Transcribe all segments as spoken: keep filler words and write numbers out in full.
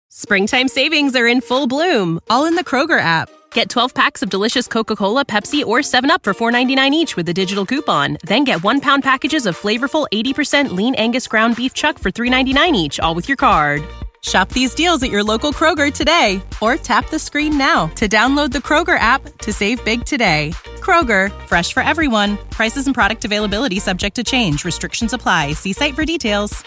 Springtime savings are in full bloom, all in the Kroger app. Get twelve packs of delicious Coca-Cola, Pepsi, or seven up for four ninety-nine each with a digital coupon. Then get one-pound packages of flavorful eighty percent lean Angus ground beef chuck for three ninety-nine each, all with your card. Shop these deals at your local Kroger today, or tap the screen now to download the Kroger app to save big today. Kroger, fresh for everyone. Prices and product availability subject to change. Restrictions apply. See site for details.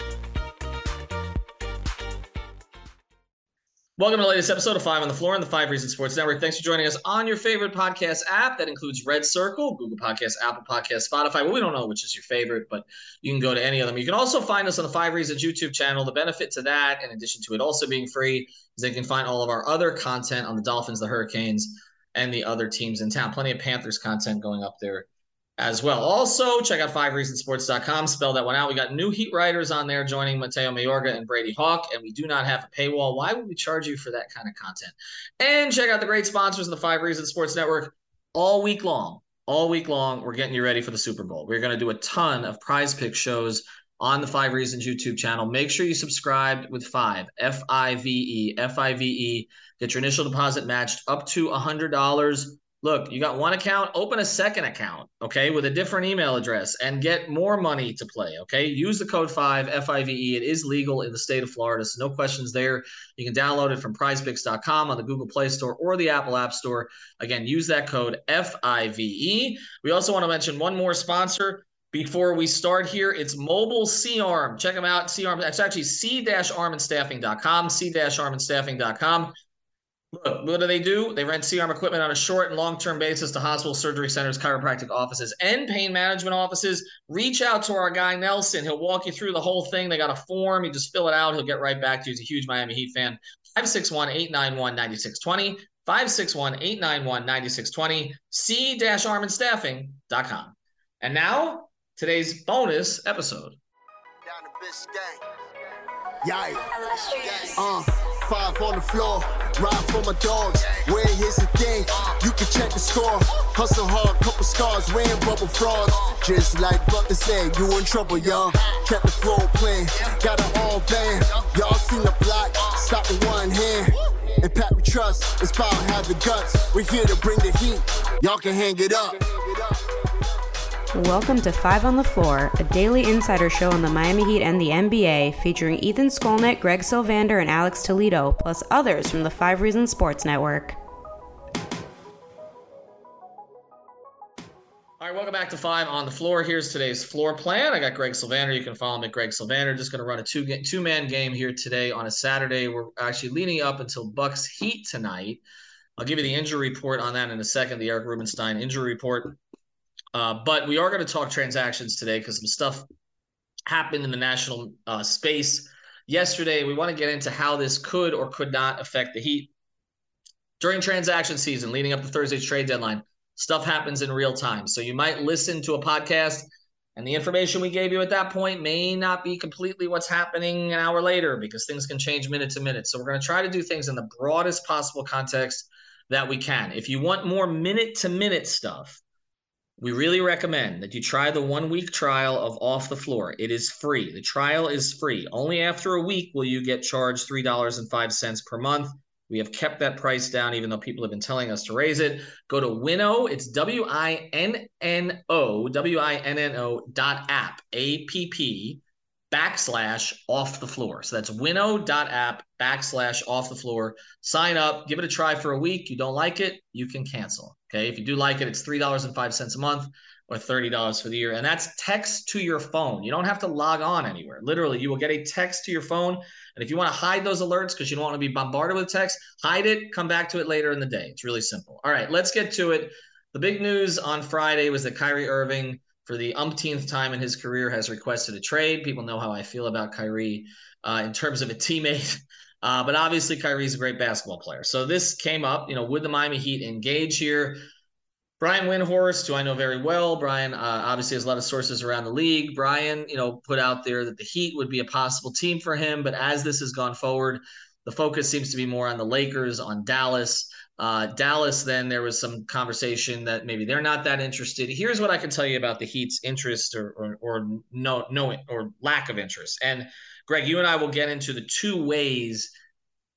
Welcome to the latest episode of Five on the Floor on the Five Reasons Sports Network. Thanks for joining us on your favorite podcast app. That includes Red Circle, Google Podcasts, Apple Podcasts, Spotify. Well, we don't know which is your favorite, but you can go to any of them. You can also find us on the Five Reasons YouTube channel. The benefit to that, in addition to it also being free, is they can find all of our other content on the Dolphins, the Hurricanes, and the other teams in town. Plenty of Panthers content going up there as well. Also, check out five reasons sports dot com. Spell that one out. We got new Heat writers on there joining Mateo Mayorga and Brady Hawk, and we do not have a paywall. Why would we charge you for that kind of content? And check out the great sponsors of the Five Reasons Sports Network all week long. All week long, we're getting you ready for the Super Bowl. We're going to do a ton of Prize Pick shows on the Five Reasons YouTube channel. Make sure you subscribe with Five, F I V E, F I V E. Get your initial deposit matched up to one hundred dollars. Look, you got one account, open a second account, okay, with a different email address and get more money to play, okay? Use the code five, F I V E. It is legal in the state of Florida, so no questions there. You can download it from prize picks dot com on the Google Play Store or the Apple App Store. Again, use that code F I V E. We also want to mention one more sponsor before we start here. It's Mobile C-Arm. Check them out, C-Arm. It's actually c dash arm and staffing dot com, c dash arm and staffing dot com. Look, what do they do? They rent C-Arm equipment on a short and long-term basis to hospitals, surgery centers, chiropractic offices, and pain management offices. Reach out to our guy, Nelson. He'll walk you through the whole thing. They got a form. You just fill it out. He'll get right back to you. He's a huge Miami Heat fan. five six one, eight nine one, nine six two zero. five six one, eight nine one, nine six two zero. c dash arm and staffing dot com. And now, today's bonus episode. Down the Biscayne. Yikes. Uh, five on the floor, ride for my dogs. Where here's the thing, you can check the score. Hustle hard, couple scars, wearing rubber frauds. Just like Butler said, you in trouble, y'all. Kept the floor playing, got it all banned. Y'all seen the block, stop with one hand. And Pat we trust, it's power, have the guts. We're here to bring the heat, y'all can hang it up. Welcome to Five on the Floor, a daily insider show on the Miami Heat and the N B A, featuring Ethan Skolnick, Greg Sylvander, and Alex Toledo, plus others from the Five Reasons Sports Network. All right, welcome back to Five on the Floor. Here's today's floor plan. I got Greg Sylvander. You can follow him at Greg Sylvander. Just going to run a two two-man game here today on a Saturday. We're actually leading up until Bucks Heat tonight. I'll give you the injury report on that in a second, the Eric Rubenstein injury report. Uh, but we are going to talk transactions today because some stuff happened in the national uh, space yesterday. We want to get into how this could or could not affect the Heat. During transaction season, leading up to Thursday's trade deadline, stuff happens in real time. So you might listen to a podcast, and the information we gave you at that point may not be completely what's happening an hour later because things can change minute to minute. So we're going to try to do things in the broadest possible context that we can. If you want more minute-to-minute stuff, we really recommend that you try the one-week trial of Off the Floor. It is free. The trial is free. Only after a week will you get charged three dollars and five cents per month. We have kept that price down, even though people have been telling us to raise it. Go to Winnow. It's W I N N O, W I N N O dot app, A P P, backslash Off the Floor. So that's winnow dot app, backslash Off the Floor. Sign up. Give it a try for a week. You don't like it, you can cancel. Okay, if you do like it, it's three dollars and five cents a month or thirty dollars for the year. And that's text to your phone. You don't have to log on anywhere. Literally, you will get a text to your phone. And if you want to hide those alerts because you don't want to be bombarded with text, hide it, come back to it later in the day. It's really simple. All right, let's get to it. The big news on Friday was that Kyrie Irving, for the umpteenth time in his career, has requested a trade. People know how I feel about Kyrie uh, in terms of a teammate. Uh, but obviously, Kyrie's a great basketball player. So this came up, you know, would the Miami Heat engage here? Brian Windhorst, who I know very well. Brian uh, obviously has a lot of sources around the league. Brian, you know, put out there that the Heat would be a possible team for him. But as this has gone forward, the focus seems to be more on the Lakers, on Dallas. Uh, Dallas, then there was some conversation that maybe they're not that interested. Here's what I can tell you about the Heat's interest or or, or no no or lack of interest. And Greg, you and I will get into the two ways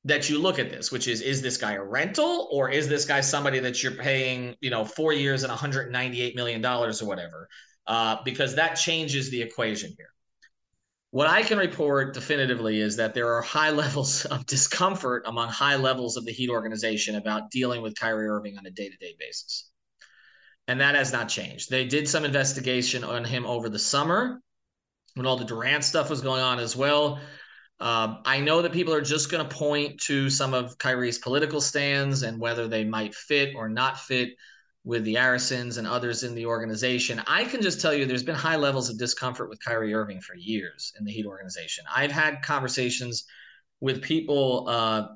that you look at this, which is, is this guy a rental or is this guy somebody that you're paying, you know, four years and one hundred ninety-eight million dollars or whatever? Uh, because that changes the equation here. What I can report definitively is that there are high levels of discomfort among high levels of the Heat organization about dealing with Kyrie Irving on a day-to-day basis. And that has not changed. They did some investigation on him over the summer when all the Durant stuff was going on as well. Um, I know that people are just going to point to some of Kyrie's political stands and whether they might fit or not fit with the Arisons and others in the organization. I can just tell you there's been high levels of discomfort with Kyrie Irving for years in the Heat organization. I've had conversations with people, uh,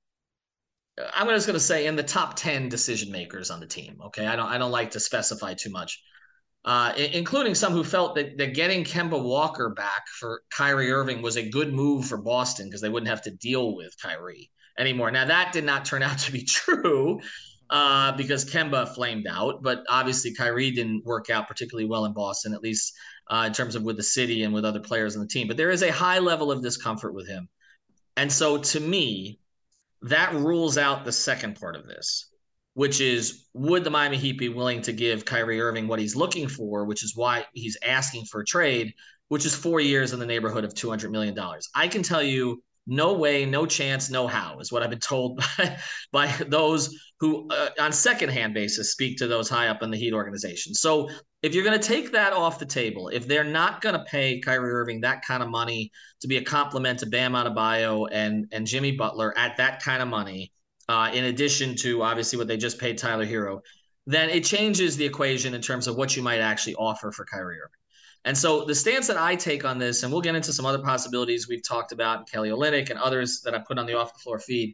I'm just going to say in the top ten decision makers on the team. Okay. I don't, I don't like to specify too much, uh, including some who felt that, that getting Kemba Walker back for Kyrie Irving was a good move for Boston because they wouldn't have to deal with Kyrie anymore. Now that did not turn out to be true uh, because Kemba flamed out, but obviously Kyrie didn't work out particularly well in Boston, at least uh, in terms of with the city and with other players on the team. But there is a high level of discomfort with him. And so to me, that rules out the second part of this, which is, would the Miami Heat be willing to give Kyrie Irving what he's looking for, which is why he's asking for a trade, which is four years in the neighborhood of two hundred million dollars. I can tell you, no way, no chance, no how is what I've been told by, by those who, uh, on secondhand basis, speak to those high up in the Heat organization. So if you're going to take that off the table, if they're not going to pay Kyrie Irving that kind of money to be a compliment to Bam Adebayo and, and Jimmy Butler at that kind of money, uh, in addition to obviously what they just paid Tyler Hero, then it changes the equation in terms of what you might actually offer for Kyrie Irving. And so the stance that I take on this, and we'll get into some other possibilities we've talked about, Kelly Olynyk and others that I put on the off the floor feed.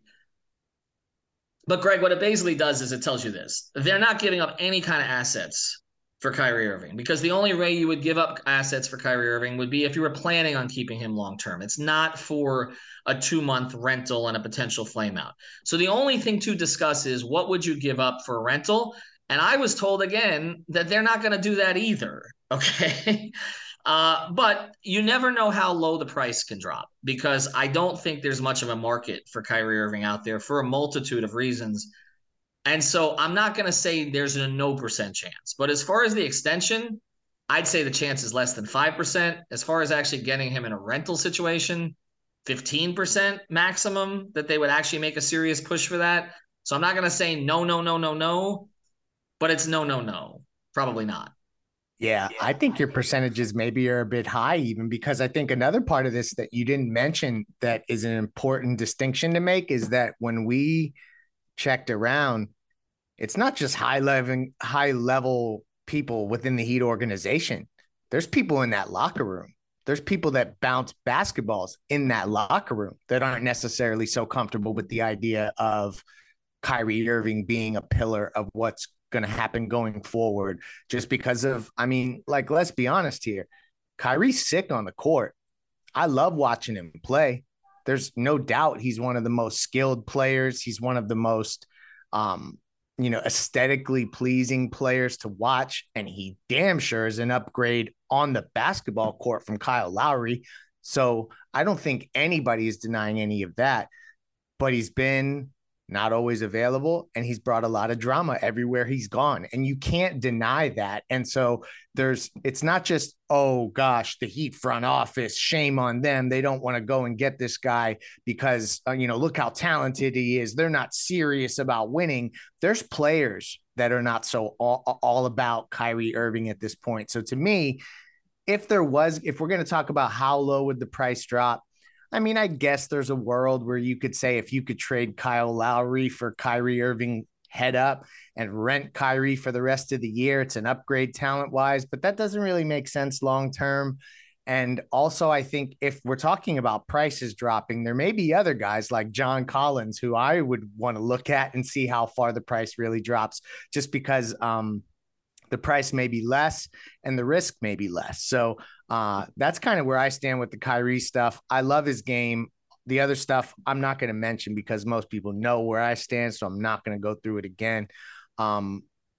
But Greg, what it basically does is it tells you this. They're not giving up any kind of assets for Kyrie Irving, because the only way you would give up assets for Kyrie Irving would be if you were planning on keeping him long-term. It's not for a two-month rental and a potential flameout. So the only thing to discuss is what would you give up for a rental? And I was told again that they're not going to do that either. Okay. Uh, but you never know how low the price can drop, because I don't think there's much of a market for Kyrie Irving out there for a multitude of reasons. And so I'm not going to say there's a no percent chance, but as far as the extension, I'd say the chance is less than five percent. As far as actually getting him in a rental situation, fifteen percent maximum that they would actually make a serious push for that. So I'm not going to say no, no, no, no, no, but it's no, no, no, probably not. Yeah, I think your percentages maybe are a bit high, even because I think another part of this that you didn't mention that is an important distinction to make is that when we checked around, it's not just high level, high level people within the Heat organization. There's people in that locker room. There's people that bounce basketballs in that locker room that aren't necessarily so comfortable with the idea of Kyrie Irving being a pillar of what's going to happen going forward, just because of, I mean, like, let's be honest here. Kyrie's sick on the court. I love watching him play. There's no doubt he's one of the most skilled players. He's one of the most, um, you know, aesthetically pleasing players to watch. And he damn sure is an upgrade on the basketball court from Kyle Lowry. So I don't think anybody is denying any of that, but he's been not always available, and he's brought a lot of drama everywhere he's gone, and you can't deny that. And so there's, it's not just, oh gosh, the Heat front office, shame on them, they don't want to go and get this guy because, uh, you know, look how talented he is, they're not serious about winning. There's players that are not so all, all about Kyrie Irving at this point. So to me, if there was, if we're going to talk about how low would the price drop, I mean, I guess there's a world where you could say if you could trade Kyle Lowry for Kyrie Irving head up and rent Kyrie for the rest of the year, it's an upgrade talent-wise, but that doesn't really make sense long-term. And also, I think if we're talking about prices dropping, there may be other guys like John Collins who I would want to look at and see how far the price really drops, just because um, the price may be less and the risk may be less. So uh, that's kind of where I stand with the Kyrie stuff. I love his game. The other stuff I'm not going to mention because most people know where I stand, so I'm not going to go through it again. Um,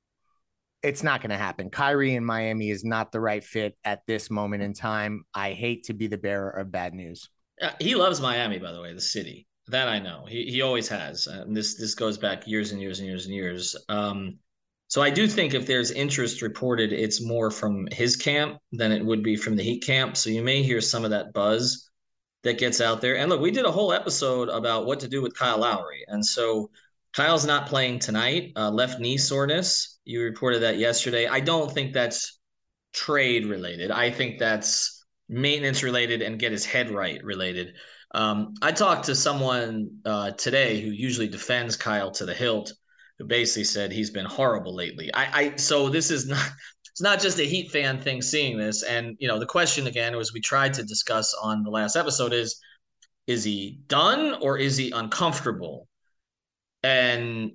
it's not going to happen. Kyrie in Miami is not the right fit at this moment in time. I hate to be the bearer of bad news. Uh, he loves Miami, by the way, the city. That I know. He he always has. And this this goes back years and years and years and years. Um, so I do think if there's interest reported, it's more from his camp than it would be from the Heat camp. So you may hear some of that buzz that gets out there. And look, we did a whole episode about what to do with Kyle Lowry. And so Kyle's not playing tonight, uh, left knee soreness. You reported that yesterday. I don't think that's trade related. I think that's maintenance related and get his head right related. Um, I talked to someone uh, today who usually defends Kyle to the hilt, who basically said he's been horrible lately. I, I so this is not it's not just a Heat fan thing seeing this. And you know, the question again was we tried to discuss on the last episode is is he done or is he uncomfortable? And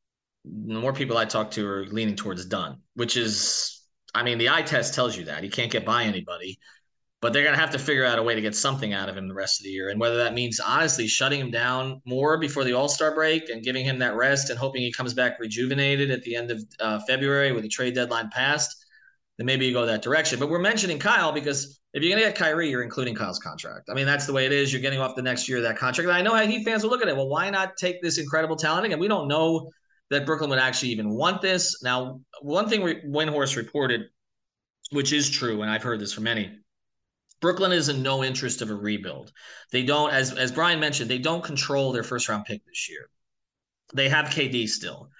the more people I talk to are leaning towards done, which is, I mean, the eye test tells you that he can't get by anybody. But they're going to have to figure out a way to get something out of him the rest of the year. And whether that means honestly shutting him down more before the All-Star break and giving him that rest and hoping he comes back rejuvenated at the end of uh, February with the trade deadline passed, then maybe you go that direction. But we're mentioning Kyle because if you're going to get Kyrie, you're including Kyle's contract. I mean, that's the way it is. You're getting off the next year of that contract. And I know how Heat fans will look at it. Well, why not take this incredible talent? Again, we don't know that Brooklyn would actually even want this. Now, one thing Windhorst reported, which is true, and I've heard this from many, Brooklyn is in no interest of a rebuild. They don't, as as Brian mentioned, they don't control their first round pick this year. They have K D still.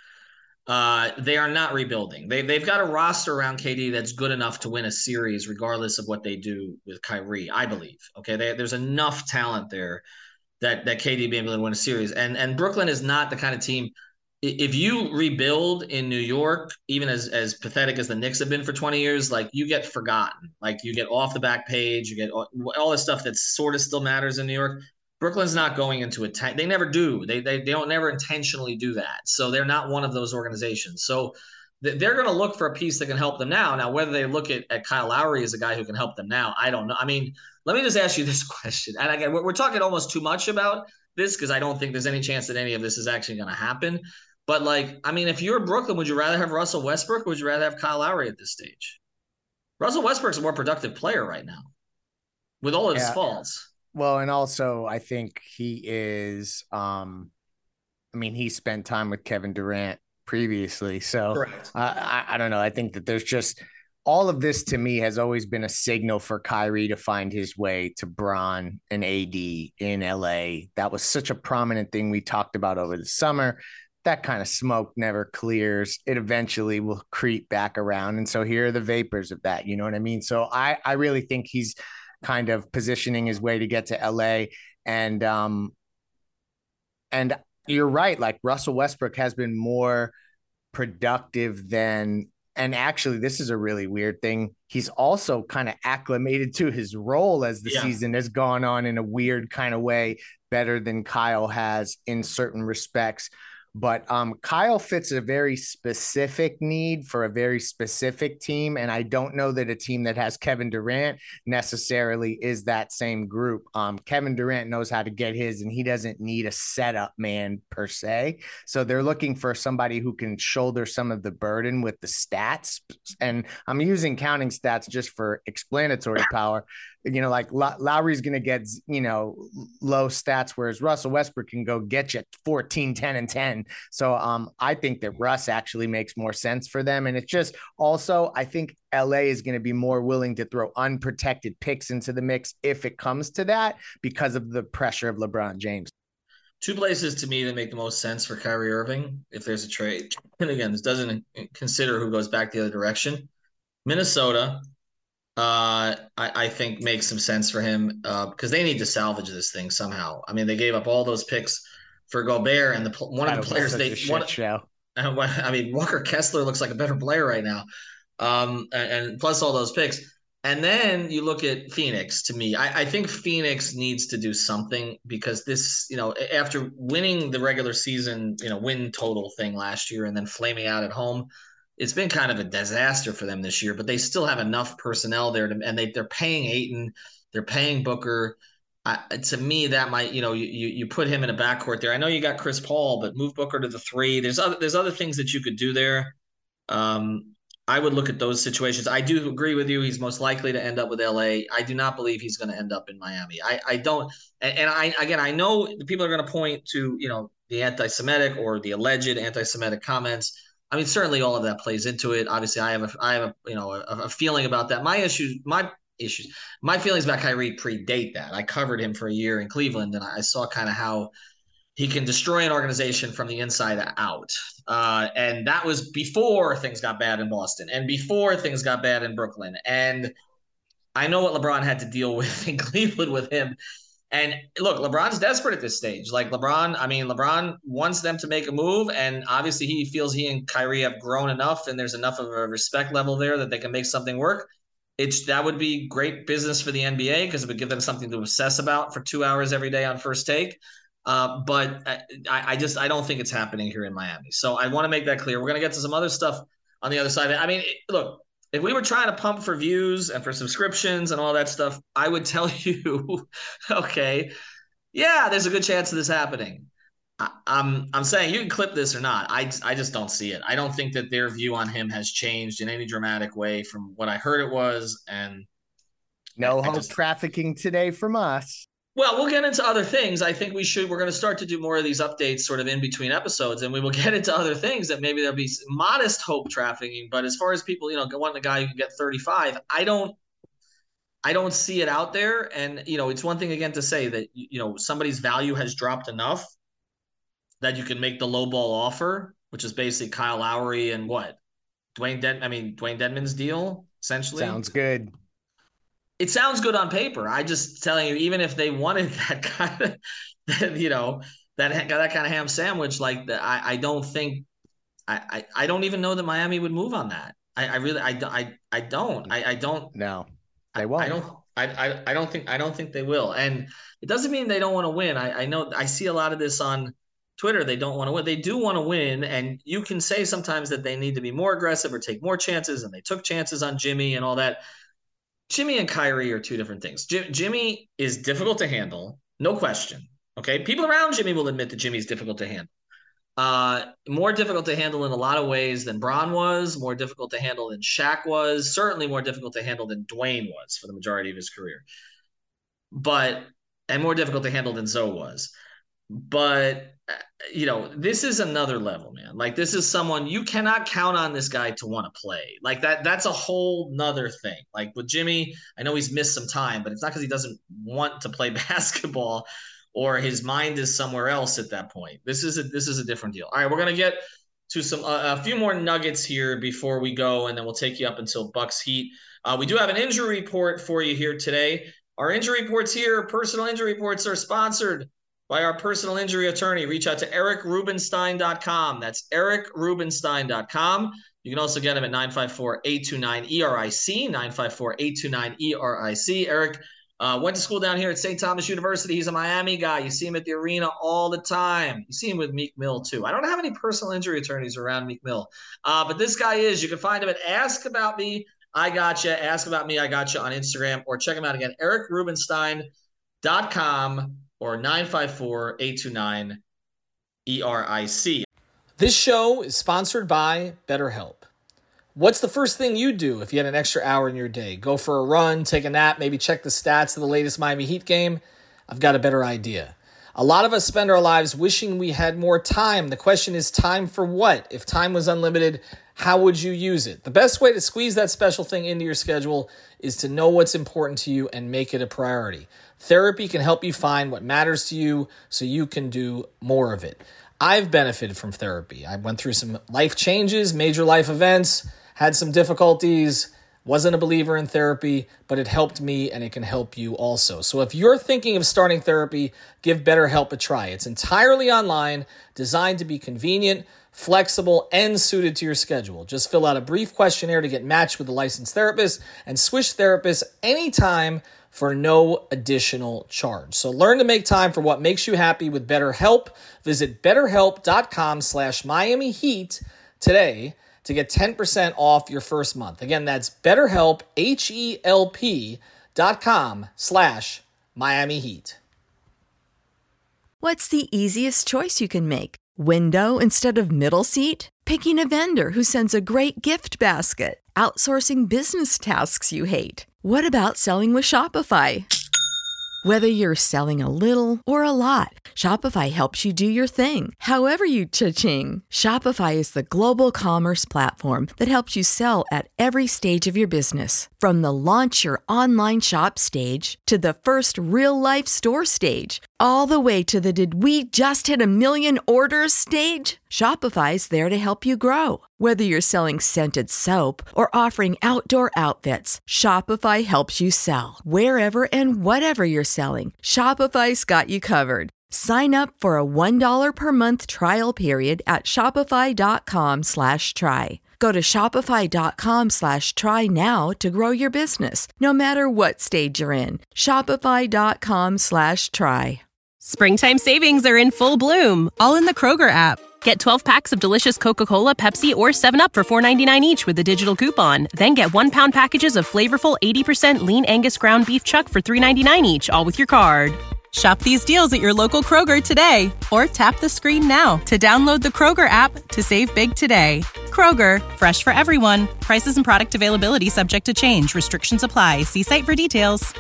Uh, they are not rebuilding. They they've got a roster around K D that's good enough to win a series, regardless of what they do with Kyrie. I believe. Okay, they, there's enough talent there that that K D be able to win a series. And and Brooklyn is not the kind of team. If you rebuild in New York, even as as pathetic as the Knicks have been for twenty years, like you get forgotten, like you get off the back page, you get all, all this stuff that sort of still matters in New York. Brooklyn's not going into a tank. They never do. They, they they don't never intentionally do that. So they're not one of those organizations. So they're going to look for a piece that can help them now. Now, whether they look at, at Kyle Lowry as a guy who can help them now, I don't know. I mean, let me just ask you this question. And again, we're, we're talking almost too much about this because I don't think there's any chance that any of this is actually going to happen. But, like, I mean, if you're Brooklyn, would you rather have Russell Westbrook or would you rather have Kyle Lowry at this stage? Russell Westbrook's a more productive player right now with all of his yeah. faults. Well, and also I think he is um, – I mean, he spent time with Kevin Durant previously. So uh, I, I don't know. I think that there's just – all of this to me has always been a signal for Kyrie to find his way to Bron and A D in L A. That was such a prominent thing we talked about over the summer. That kind of smoke never clears. It eventually will creep back around. And so here are the vapors of that. You know what I mean? So I, I really think he's kind of positioning his way to get to L A. And, um, and you're right. Like Russell Westbrook has been more productive than, and actually this is a really weird thing. He's also kind of acclimated to his role as the yeah. season has gone on in a weird kind of way, better than Kyle has in certain respects. But um, Kyle fits a very specific need for a very specific team. And I don't know that a team that has Kevin Durant necessarily is that same group. Um, Kevin Durant knows how to get his, and he doesn't need a setup man per se. So they're looking for somebody who can shoulder some of the burden with the stats. And I'm using counting stats just for explanatory power. You know, like L- Lowry's going to get, you know, low stats, whereas Russell Westbrook can go get you fourteen, ten, and ten. So um, I think that Russ actually makes more sense for them. And it's just also, I think L A is going to be more willing to throw unprotected picks into the mix if it comes to that because of the pressure of LeBron James. Two places to me that make the most sense for Kyrie Irving if there's a trade. And again, this doesn't consider who goes back the other direction. Minnesota. Uh, I, I think makes some sense for him uh, because they need to salvage this thing somehow. I mean, they gave up all those picks for Gobert, and the one of the players they one, show. I mean, Walker Kessler looks like a better player right now, um, and, and plus all those picks. And then you look at Phoenix. To me, I, I think Phoenix needs to do something because this, you know, after winning the regular season, you know, win total thing last year and then flaming out at home. It's been kind of a disaster for them this year, but they still have enough personnel there, to, and they, they're paying Ayton, they're paying Booker. Uh, to me, that might, you know, you, you put him in a backcourt there. I know you got Chris Paul, but move Booker to the three. There's other there's other things that you could do there. Um, I would look at those situations. I do agree with you. He's most likely to end up with L A. I do not believe he's going to end up in Miami. I, I don't. And, and I, again, I know the people are going to point to, you know, the anti-Semitic or the alleged anti-Semitic comments. I mean, certainly all of that plays into it. Obviously, I have a, I have a, you know, a, a feeling about that. My issues, my issues, my feelings about Kyrie predate that. I covered him for a year in Cleveland, and I saw kind of how he can destroy an organization from the inside out. Uh, and that was before things got bad in Boston and before things got bad in Brooklyn. And I know what LeBron had to deal with in Cleveland with him. And look, LeBron's desperate at this stage. Like LeBron, I mean, LeBron wants them to make a move. And obviously he feels he and Kyrie have grown enough and there's enough of a respect level there that they can make something work. It's that would be great business for the N B A because it would give them something to obsess about for two hours every day on First Take. Uh, but I, I just I don't think it's happening here in Miami. So I want to make that clear. We're going to get to some other stuff on the other side. I mean, look, if we were trying to pump for views and for subscriptions and all that stuff, I would tell you, okay, yeah, there's a good chance of this happening. I, I'm I'm saying you can clip this or not. I, I just don't see it. I don't think that their view on him has changed in any dramatic way from what I heard it was. And no I, hope I just, trafficking today from us. Well, we'll get into other things. I think we should. We're going to start to do more of these updates sort of in between episodes, and we will get into other things that maybe there'll be modest hope trafficking. But as far as people, you know, wanting a guy who can get thirty-five, I don't, I don't see it out there. And you know, it's one thing again to say that you know somebody's value has dropped enough that you can make the low ball offer, which is basically Kyle Lowry and what Dwayne Den. I mean Dwayne Dedmon's deal essentially sounds good. It sounds good on paper. I just telling you, even if they wanted that kind of, that, you know, that that kind of ham sandwich, like that, I, I don't think, I, I, I don't even know that Miami would move on that. I, I really, I, I, I don't, I, I don't. No, they won't. I, I don't, I, I, I don't think, I don't think they will. And it doesn't mean they don't want to win. I, I know, I see a lot of this on Twitter. They don't want to win. They do want to win. And you can say sometimes that they need to be more aggressive or take more chances. And they took chances on Jimmy and all that. Jimmy and Kyrie are two different things. Jim, Jimmy is difficult to handle, no question. Okay, people around Jimmy will admit that Jimmy's difficult to handle. Uh, more difficult to handle in a lot of ways than Bron was, more difficult to handle than Shaq was, certainly more difficult to handle than Dwayne was for the majority of his career. But, and more difficult to handle than Zoe was. But, you know, this is another level, man. Like, this is someone you cannot count on this guy to want to play. Like, that that's a whole nother thing. Like, with Jimmy, I know he's missed some time, but it's not because he doesn't want to play basketball or his mind is somewhere else at that point. This is a, this is a different deal. All right, we're going to get to some uh, a few more nuggets here before we go, and then we'll take you up until Bucks Heat. Uh, we do have an injury report for you here today. Our injury reports here, personal injury reports, are sponsored by our personal injury attorney. Reach out to eric rubenstein dot com. That's eric rubenstein dot com. You can also get him at nine five four, eight two nine, E R I C, nine five four, eight two nine, E R I C. Eric uh, went to school down here at Saint Thomas University. He's a Miami guy. You see him at the arena all the time. You see him with Meek Mill, too. I don't have any personal injury attorneys around Meek Mill, uh, but this guy is. You can find him at Ask About Me, I Gotcha. Ask About Me, I Gotcha on Instagram, or check him out again, eric rubenstein dot com. Or nine five four, eight two nine, E R I C. This show is sponsored by BetterHelp. What's the first thing you do if you had an extra hour in your day? Go for a run, take a nap, maybe check the stats of the latest Miami Heat game? I've got a better idea. A lot of us spend our lives wishing we had more time. The question is, time for what? If time was unlimited, how would you use it? The best way to squeeze that special thing into your schedule is to know what's important to you and make it a priority. Therapy can help you find what matters to you so you can do more of it. I've benefited from therapy. I went through some life changes, major life events, had some difficulties, wasn't a believer in therapy, but it helped me and it can help you also. So if you're thinking of starting therapy, give BetterHelp a try. It's entirely online, designed to be convenient, flexible, and suited to your schedule. Just fill out a brief questionnaire to get matched with a licensed therapist and switch therapists anytime for no additional charge. So learn to make time for what makes you happy with BetterHelp. Visit betterhelp.com slash Miami Heat today to get ten percent off your first month. Again, that's BetterHelp, H-E-L-P dot com slash Miami Heat. What's the easiest choice you can make? Window instead of middle seat? Picking a vendor who sends a great gift basket? Outsourcing business tasks you hate? What about selling with Shopify? Whether you're selling a little or a lot, Shopify helps you do your thing, however you cha-ching. Shopify is the global commerce platform that helps you sell at every stage of your business. From the launch your online shop stage to the first real-life store stage, all the way to the did we just hit a million orders stage. Shopify's there to help you grow. Whether you're selling scented soap or offering outdoor outfits, Shopify helps you sell. Wherever and whatever you're selling, Shopify's got you covered. Sign up for a one dollar per month trial period at shopify.com slash try. Go to shopify.com slash try now to grow your business, no matter what stage you're in. Shopify.com slash try. Springtime savings are in full bloom, all in the Kroger app. Get twelve packs of delicious Coca-Cola, Pepsi, or seven up for four ninety-nine each with a digital coupon. Then get one pound packages of flavorful eighty percent lean Angus ground beef chuck for three ninety-nine each, all with your card. Shop these deals at your local Kroger today, or tap the screen now to download the Kroger app to save big today. Kroger, fresh for everyone. Prices and product availability subject to change. Restrictions apply. See site for details.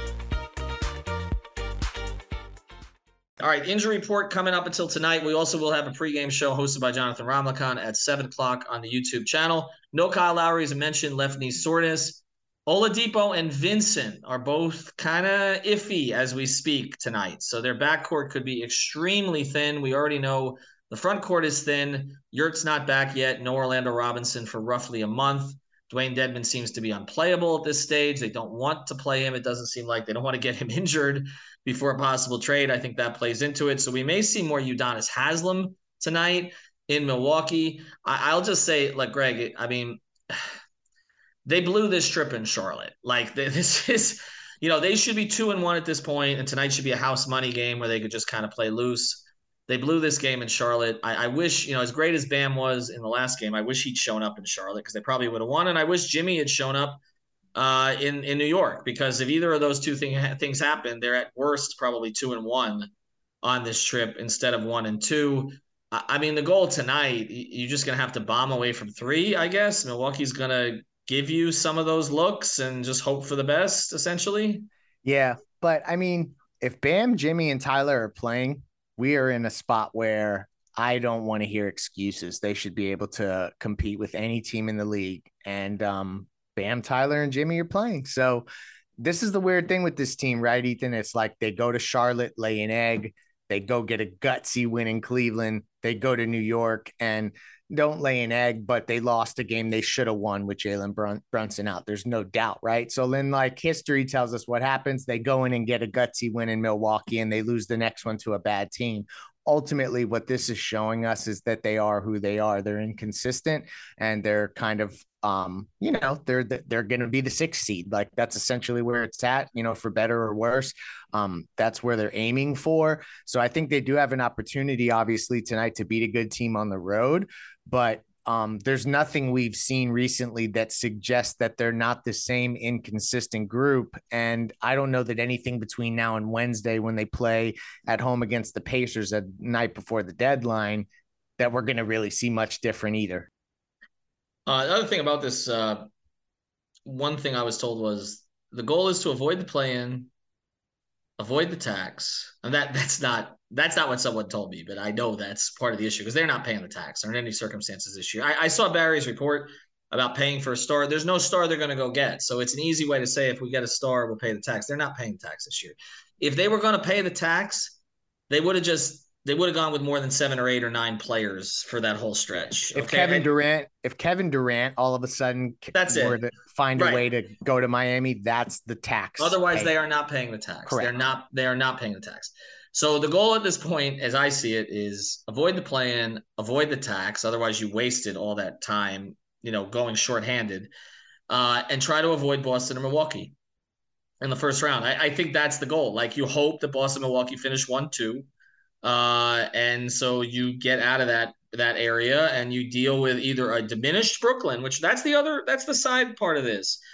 All right, injury report coming up until tonight. We also will have a pregame show hosted by Jonathan Ramlakan at seven o'clock on the YouTube channel. No Kyle Lowry, as I mentioned, left knee soreness. Oladipo and Vincent are both kind of iffy as we speak tonight. So their backcourt could be extremely thin. We already know the front court is thin. Yurt's not back yet. No Orlando Robinson for roughly a month. Dwayne Dedmon seems to be unplayable at this stage. They don't want to play him. It doesn't seem like they don't want to get him injured before a possible trade. I think that plays into it. So we may see more Udonis Haslem tonight in Milwaukee. I, I'll just say, like, Greg, I mean, they blew this trip in Charlotte. Like, this is, you know, they should be two and one at this point, and tonight should be a house money game where they could just kind of play loose. They blew this game in Charlotte. I, I wish, you know, as great as Bam was in the last game, I wish he'd shown up in Charlotte because they probably would have won. And I wish Jimmy had shown up uh, in, in New York, because if either of those two thing, things happen, they're at worst probably two and one on this trip instead of one and two. I, I mean, the goal tonight, you're just going to have to bomb away from three, I guess. Milwaukee's going to give you some of those looks and just hope for the best, essentially. Yeah, but I mean, if Bam, Jimmy, and Tyler are playing, we are in a spot where I don't want to hear excuses. They should be able to compete with any team in the league. And um, Bam, Tyler, and Jimmy are playing. So this is the weird thing with this team, right, Ethan? It's like they go to Charlotte, lay an egg. They go get a gutsy win in Cleveland. They go to New York and don't lay an egg, but they lost a game they should have won with Jalen Brun- Brunson out. There's no doubt, right? So then, like, history tells us what happens. They go in and get a gutsy win in Milwaukee, and they lose the next one to a bad team. Ultimately, what this is showing us is that they are who they are. They're inconsistent, and they're kind of, um, you know, they're they're going to be the sixth seed. Like, that's essentially where it's at, you know, for better or worse. Um, that's where they're aiming for. So I think they do have an opportunity, obviously, tonight to beat a good team on the road. But um, there's nothing we've seen recently that suggests that they're not the same inconsistent group. And I don't know that anything between now and Wednesday, when they play at home against the Pacers at night before the deadline, that we're going to really see much different either. Uh, the other thing about this, uh, one thing I was told was the goal is to avoid the play-in, avoid the tax. And that that's not that's not what someone told me, but I know that's part of the issue because they're not paying the tax or in any circumstances this year. I, I saw Barry's report about paying for a star. There's no star they're going to go get. So it's an easy way to say if we get a star, we'll pay the tax. They're not paying the tax this year. If they were going to pay the tax, they would have just they would have gone with more than seven or eight or nine players for that whole stretch. If okay? Kevin and, Durant, if Kevin Durant all of a sudden that's were it. to find right. a way to go to Miami, that's the tax. Otherwise, pay. they are not paying the tax. Correct. They're not. They are not paying the tax. So the goal at this point, as I see it, is avoid the play-in, avoid the tax. Otherwise, you wasted all that time, you know, going shorthanded, uh, and try to avoid Boston or Milwaukee in the first round. I, I think that's the goal. Like, you hope that Boston, Milwaukee finish one two, uh, and so you get out of that that area and you deal with either a diminished Brooklyn, which that's the other that's the side part of this.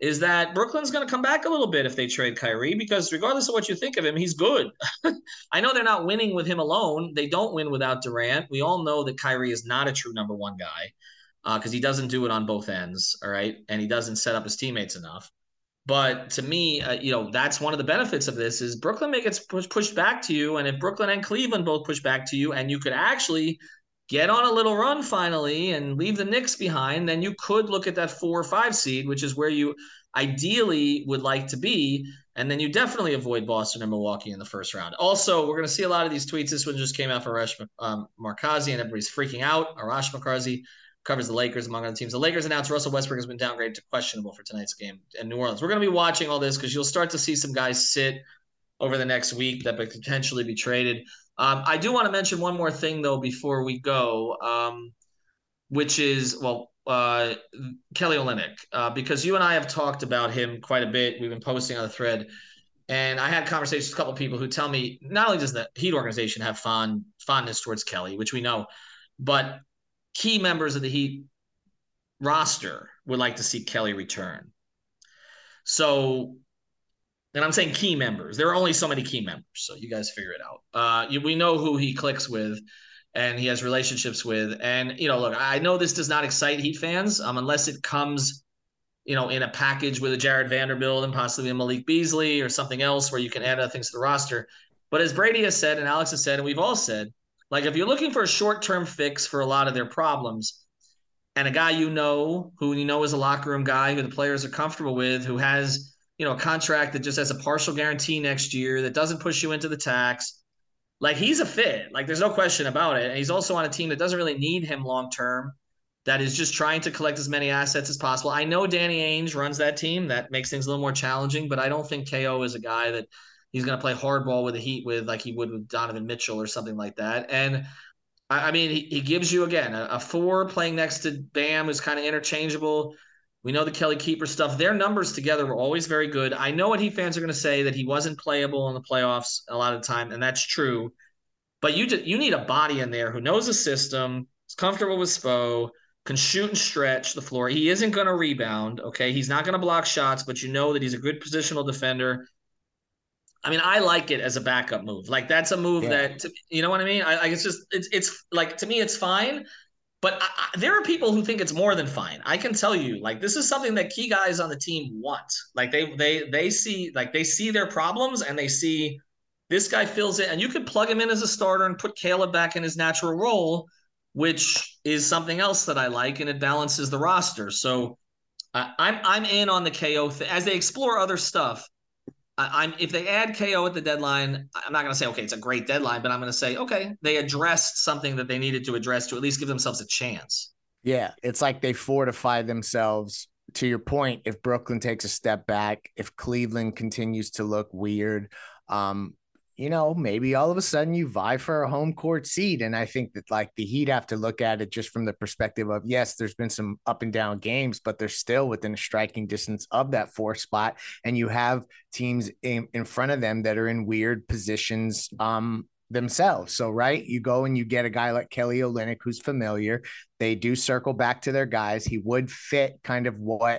is that Brooklyn's going to come back a little bit if they trade Kyrie, because regardless of what you think of him, he's good. I know they're not winning with him alone. They don't win without Durant. We all know that Kyrie is not a true number one guy because uh, he doesn't do it on both ends, all right? And he doesn't set up his teammates enough. But to me, uh, you know, that's one of the benefits of this is Brooklyn may get push, pushed back to you. And if Brooklyn and Cleveland both push back to you and you could actually get on a little run finally and leave the Knicks behind, then you could look at that four or five seed, which is where you ideally would like to be. And then you definitely avoid Boston and Milwaukee in the first round. Also, we're going to see a lot of these tweets. This one just came out for Arash um, Markazi, and everybody's freaking out. Arash Markazi covers the Lakers among other teams. The Lakers announced Russell Westbrook has been downgraded to questionable for tonight's game in New Orleans. We're going to be watching all this because you'll start to see some guys sit over the next week that could potentially be traded. Um, I do want to mention one more thing, though, before we go, um, which is, well, uh, Kelly Olynyk, uh, because you and I have talked about him quite a bit. We've been posting on the thread, and I had conversations with a couple of people who tell me not only does the Heat organization have fond fondness towards Kelly, which we know, but key members of the Heat roster would like to see Kelly return. So, and I'm saying key members. There are only so many key members, so you guys figure it out. Uh, you, we know who he clicks with and he has relationships with. And, you know, look, I know this does not excite Heat fans um, unless it comes, you know, in a package with a Jared Vanderbilt and possibly a Malik Beasley or something else where you can add other things to the roster. But as Brady has said and Alex has said, and we've all said, like if you're looking for a short-term fix for a lot of their problems and a guy you know, who you know is a locker room guy, who the players are comfortable with, who has – you know, a contract that just has a partial guarantee next year that doesn't push you into the tax. Like he's a fit. Like there's no question about it. And he's also on a team that doesn't really need him long-term, that is just trying to collect as many assets as possible. I know Danny Ainge runs that team. That makes things a little more challenging, but I don't think K O is a guy that he's going to play hardball with the Heat with like he would with Donovan Mitchell or something like that. And I, I mean, he, he gives you, again, a, a four playing next to Bam who's kind of interchangeable. We know the Kelly Keeper stuff. Their numbers together were always very good. I know what Heat fans are going to say, that he wasn't playable in the playoffs a lot of the time, and that's true. But you just, you need a body in there who knows the system, is comfortable with Spo, can shoot and stretch the floor. He isn't going to rebound, okay? He's not going to block shots, but you know that he's a good positional defender. I mean, I like it as a backup move. Like, that's a move yeah. that, you know what I mean? I, I it's just, it's, it's like, to me, it's fine. But I, I, there are people who think it's more than fine. I can tell you, like, this is something that key guys on the team want. Like, they they they see like they see their problems and they see this guy fills it. And you could plug him in as a starter and put Caleb back in his natural role, which is something else that I like, and it balances the roster. So uh, I'm I'm in on the K O th- as they explore other stuff. I'm if they add K O at the deadline, I'm not going to say, okay, it's a great deadline, but I'm going to say, okay, they addressed something that they needed to address to at least give themselves a chance. Yeah, it's like they fortified themselves. To your point, if Brooklyn takes a step back, if Cleveland continues to look weird, um, you know, maybe all of a sudden you vie for a home court seat. And I think that like the Heat have to look at it just from the perspective of, yes, there's been some up and down games, but they're still within a striking distance of that four spot. And you have teams in, in front of them that are in weird positions um, themselves. So, right, you go and you get a guy like Kelly Olynyk, who's familiar. They do circle back to their guys. He would fit kind of what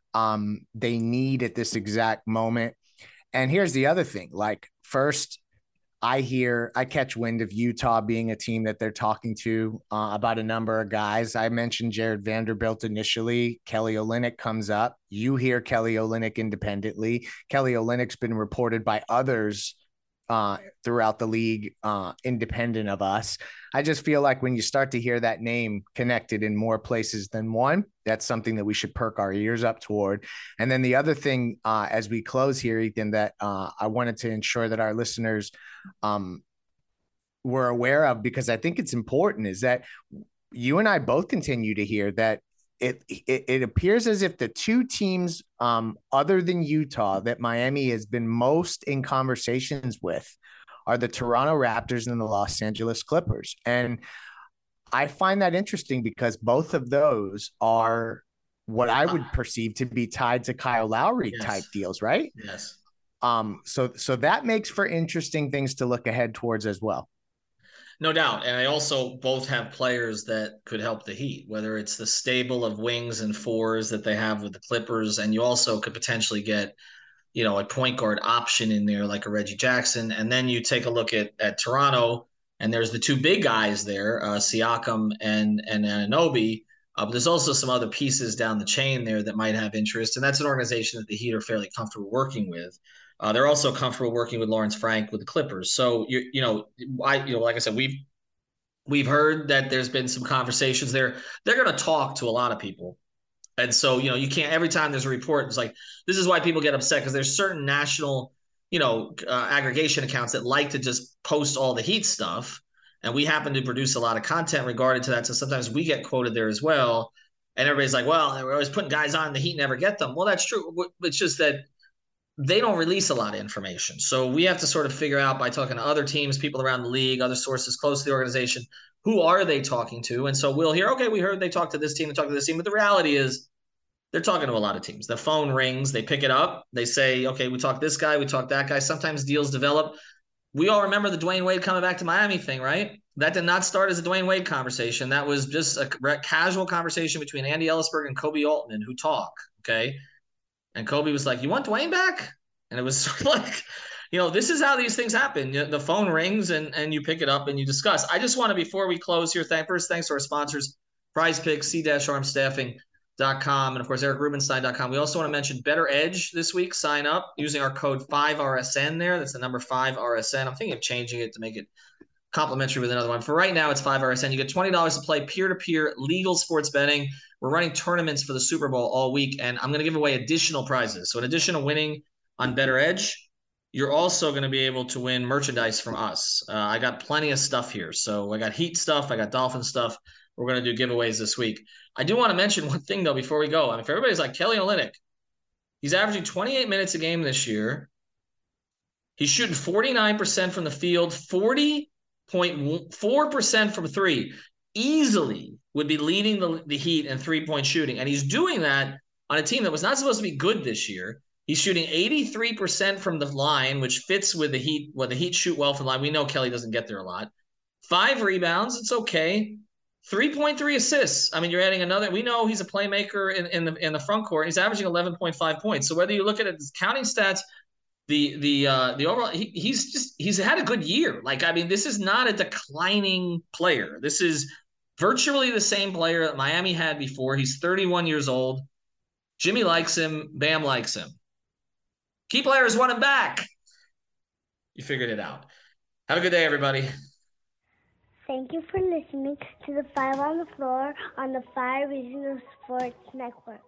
um, they need at this exact moment. And here's the other thing, like, first, I hear, I catch wind of Utah being a team that they're talking to uh, about a number of guys. I mentioned Jared Vanderbilt initially. Kelly Olynyk comes up. You hear Kelly Olynyk independently. Kelly Olynyk's been reported by others uh, throughout the league, uh, independent of us. I just feel like when you start to hear that name connected in more places than one, that's something that we should perk our ears up toward. And then the other thing, uh, as we close here, Ethan, that uh, I wanted to ensure that our listeners um, were aware of, because I think it's important, is that you and I both continue to hear that It, it it appears as if the two teams um, other than Utah that Miami has been most in conversations with are the Toronto Raptors and the Los Angeles Clippers. And I find that interesting because both of those are what I would perceive to be tied to Kyle Lowry yes. type deals, right? Yes. Um. So so that makes for interesting things to look ahead towards as well. No doubt. And I also both have players that could help the Heat, whether it's the stable of wings and fours that they have with the Clippers. And you also could potentially get, you know, a point guard option in there like a Reggie Jackson. And then you take a look at, at Toronto, and there's the two big guys there, uh, Siakam and, and Anunoby. Uh, but there's also some other pieces down the chain there that might have interest. And that's an organization that the Heat are fairly comfortable working with. Uh, they're also comfortable working with Lawrence Frank with the Clippers. So you you know, I you know, like I said, we've we've heard that there's been some conversations there. They're going to talk to a lot of people, and so you know, you can't every time there's a report, it's like this is why people get upset because there's certain national you know uh, aggregation accounts that like to just post all the Heat stuff, and we happen to produce a lot of content regarding to that. So sometimes we get quoted there as well, and everybody's like, well, we're always putting guys on, the Heat never get them. Well, that's true. It's just that they don't release a lot of information. So we have to sort of figure out by talking to other teams, people around the league, other sources close to the organization, who are they talking to? And so we'll hear, okay, we heard they talked to this team, they talked to this team. But the reality is they're talking to a lot of teams. The phone rings, they pick it up. They say, okay, we talked this guy, we talked that guy. Sometimes deals develop. We all remember the Dwayne Wade coming back to Miami thing, right? That did not start as a Dwayne Wade conversation. That was just a casual conversation between Andy Ellisberg and Kobe Altman, who talk, okay? And Kobe was like, you want Dwayne back? And it was sort of like, you know, this is how these things happen. The phone rings and, and you pick it up and you discuss. I just want to, before we close here, thank first, thanks to our sponsors, Prize Picks, C Arm Staffing dot com, and of course, Eric Rubenstein dot com. We also want to mention Better Edge this week. Sign up using our code five R S N there. That's the number five R S N. I'm thinking of changing it to make it complimentary with another one. For right now, it's five R S N. You get twenty dollars to play peer-to-peer legal sports betting. We're running tournaments for the Super Bowl all week, and I'm going to give away additional prizes. So in addition to winning on Better Edge, you're also going to be able to win merchandise from us. Uh, I got plenty of stuff here. So I got Heat stuff. I got Dolphin stuff. We're going to do giveaways this week. I do want to mention one thing, though, before we go. I mean, if everybody's like Kelly Olynyk, he's averaging twenty-eight minutes a game this year. He's shooting forty-nine percent from the field, forty point four percent from three. Easily would be leading the, the Heat in three-point shooting. And he's doing that on a team that was not supposed to be good this year. He's shooting eighty-three percent from the line, which fits with the Heat. Well, the Heat shoot well from the line. We know Kelly doesn't get there a lot. Five rebounds, it's okay. three point three assists. I mean, you're adding another. We know he's a playmaker in, in the in the front court. He's averaging eleven point five points. So whether you look at his counting stats, the the uh, the overall, he, he's just he's had a good year. Like, I mean, this is not a declining player. This is virtually the same player that Miami had before. He's thirty-one years old. Jimmy likes him. Bam likes him. Key players want him back. You figured it out. Have a good day, everybody. Thank you for listening to the Five on the Floor on the Five Reasons Sports Network.